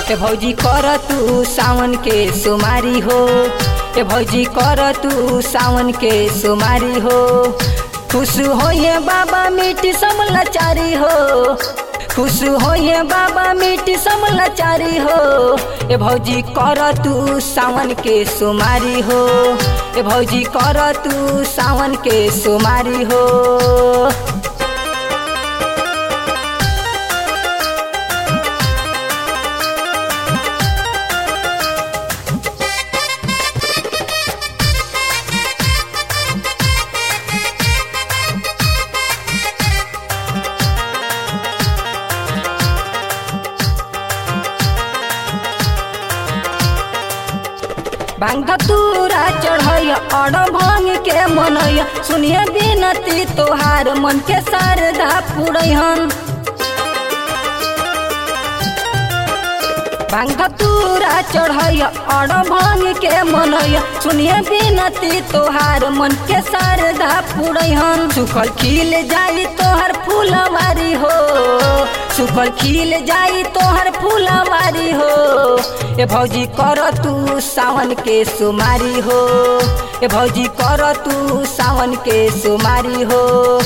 ए भौजी कर तू सावन के सोमारी हो, ए भौजी कर तू सावन के सोमारी हो। खुश होइए बाबा मिट्टी समलाचारी हो, खुश होइए बाबा मिट्टी समलाचारी हो। ए भौजी कर तू सावन के सोमारी हो, ए भौजी कर तू सावन के सोमारी हो। भांग धतूरा चढ़ैया और भांग के मनैया, सुनिए बिनती तोहार मन के शारदा पुरैहन। भांग धतूरा चढ़ैया और भांग के मनैया, सुनिए बिनती तोहार मन के शारदा पुरैहन। सुखल खिल जाई तोहर फूलवारी हो, सुखल खिल जाई तोहर फूलवारी हो। ए भौजी कर तू सावन के सोमारी हो, ए भौजी कर तू सावन के सोमारी हो।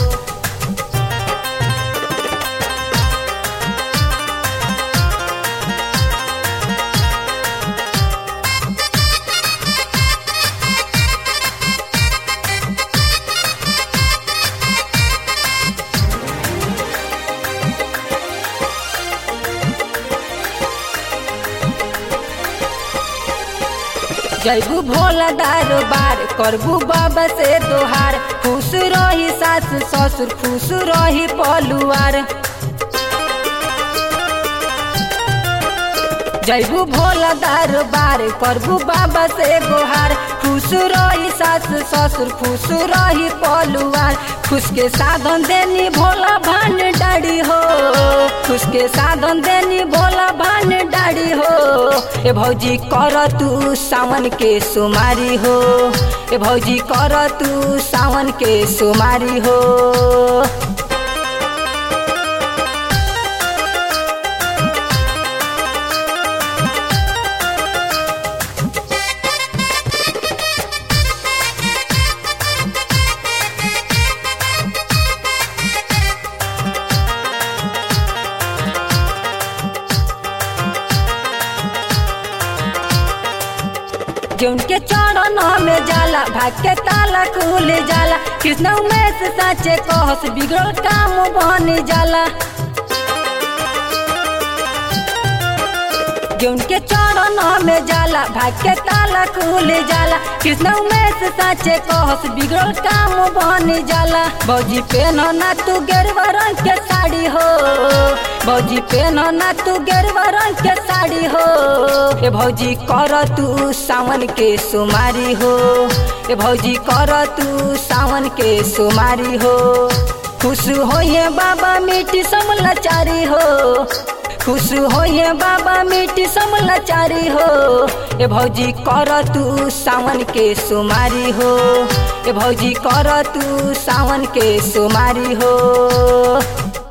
जैबू भोला दरबार करबू बाबा से दोहार, खुश रही सास ससुर खुश रही पलुआर। जैबू भोला दरबार करबू बाबा से गोहार, खुश रही सास ससुर खुश रही पलुआर। खुश के साधन देनी भोला भंडारी हो, खुश के साधन देनी भोला भंडारी हो। ए भौजी कर तू सावन के सोमारी हो, ए भौजी कर तू सावन के सोमारी हो। जिनके चरण में जाला भाग के ताला खुल जाला, कृष्ण में से साचे कहस बिगड़ल काम बन जाला। जिनके चरण में जाला भाग के ताला खुल जाला, कृष्ण में से साचे कहस बिगड़ल काम बन जाला। भौजी पहनो ना तू गेरुआ रंग के साड़ी हो, भौजी पहनो ना तू गेरुआ रंग के साड़ी हो। ए भौजी कर तू सावन के सोमारी हो, ए भौजी कर तू सावन के सोमारी हो। खुश होइए बाबा मिट्टी समलाचारी हो, खुश होइए बाबा मिट्टी समलाचारी हो। ए भौजी कर तू सावन के सोमारी हो, ए भौजी कर तू सावन के सोमारी हो।